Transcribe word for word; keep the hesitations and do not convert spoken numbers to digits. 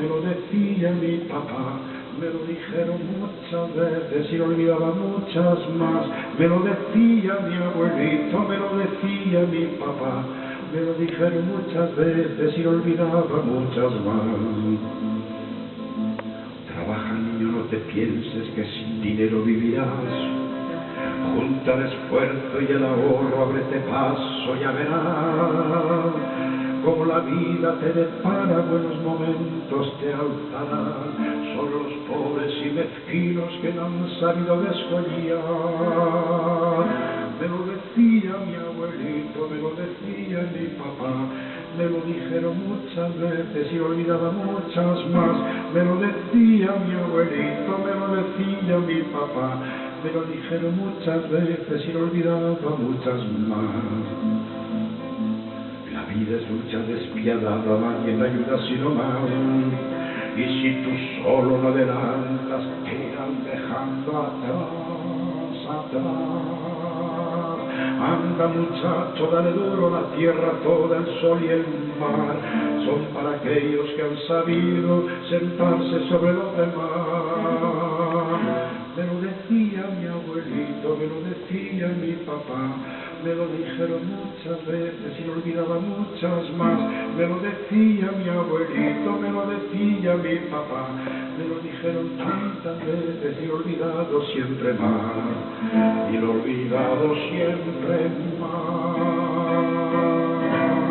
me lo decía mi papá. Me lo dijeron muchas veces y lo olvidaba muchas más. Me lo decía mi abuelito, me lo decía mi papá. Me lo dijeron muchas veces y lo olvidaba muchas más. Trabaja, niño, no te pienses que sin dinero vivirás. Junta el esfuerzo y el ahorro, ábrete paso, ya verás como la vida te depara, buenos momentos te alzará. Son los pobres y mezquinos que no han sabido descollar. Me lo decía mi abuelito, me lo decía mi papá. Me lo dijeron muchas veces y olvidaba muchas más. Me lo decía mi abuelito, me lo decía mi papá. Me lo dijeron muchas veces y olvidaba muchas más. La vida es lucha despiadada, nadie te ayuda sino mal. Y si tú solo no adelantas, te irán dejando atrás, atrás. Anda muchacho, dale duro, la tierra toda, el sol y el mar son para aquellos que han sabido sentarse sobre los demás. Me lo decía mi abuelito, me lo decía mi papá. Me lo dijeron muchas veces y lo olvidaba muchas más. Me lo decía mi abuelito, me lo decía mi papá. Me lo dijeron tantas veces y lo olvidado siempre más. Y lo olvidado siempre más.